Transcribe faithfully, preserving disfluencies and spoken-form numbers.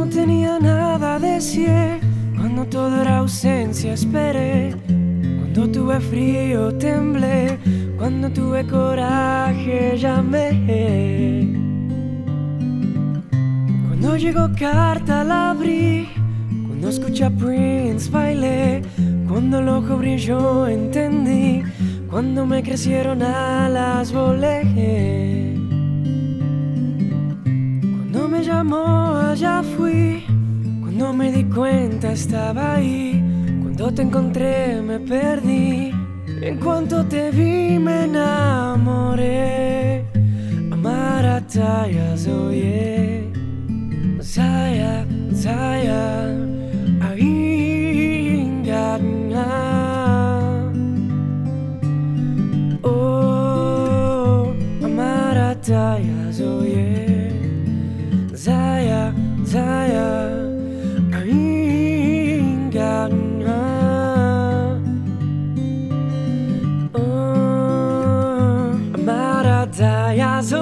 no tenía nada a decir, cuando todo era ausencia esperé, cuando tuve frío temblé, cuando tuve coraje llamé. Cuando llegó carta la abrí, cuando escuché a Prince bailé, cuando el ojo brilló entendí, cuando me crecieron alas volé. Cuando me llamó allá fui, cuando me di cuenta estaba ahí, cuando te encontré me perdí, en cuanto te vi me enamoré. Amarataya zoye, Zaya, Zaya, Ainga. Oh, Amarataya zoye, Zaya, Zaya, Ainga. Oh, Amarataya zoye.